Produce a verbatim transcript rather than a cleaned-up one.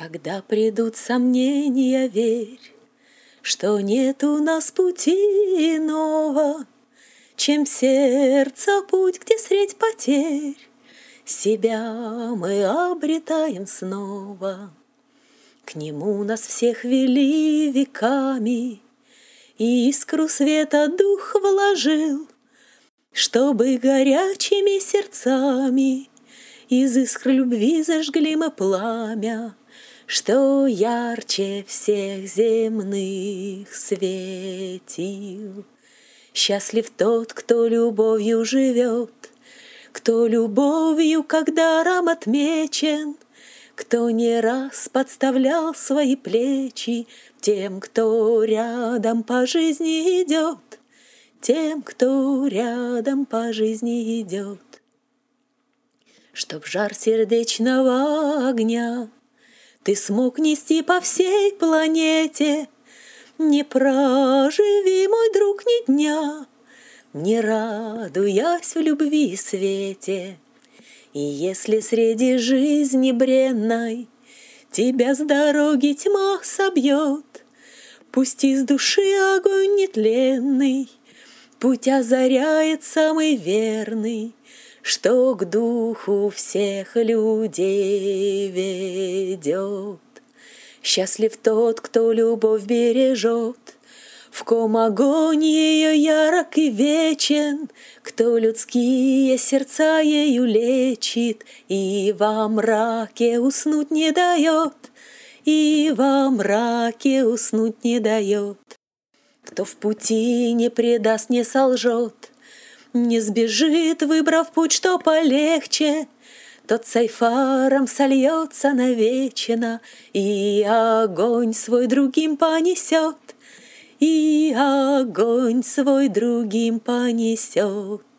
Когда придут сомнения, верь, что нет у нас пути иного, чем сердца путь, где средь потерь себя мы обретаем снова. К нему нас всех вели веками, и искру света дух вложил, чтобы горячими сердцами из искр любви зажгли мы пламя, что ярче всех земных светил. Счастлив тот, кто любовью живет, кто любовью как даром отмечен, кто не раз подставлял свои плечи тем, кто рядом по жизни идет, тем, кто рядом по жизни идет. Чтоб жар сердечного огня ты смог нести по всей планете, не проживи, мой друг, ни дня, не радуясь в любви и свете. И если среди жизни бренной тебя с дороги тьма собьет, пусть из души огонь нетленный путь озаряет самый верный, что к духу всех людей ведет. Счастлив тот, кто любовь бережет, в ком огонь ее ярок и вечен, кто людские сердца ею лечит и во мраке уснуть не дает, и во мраке уснуть не дает. Кто в пути не предаст, не солжет, не сбежит, выбрав путь, что полегче, тот сайфаром сольется навечно и огонь свой другим понесет, и огонь свой другим понесет.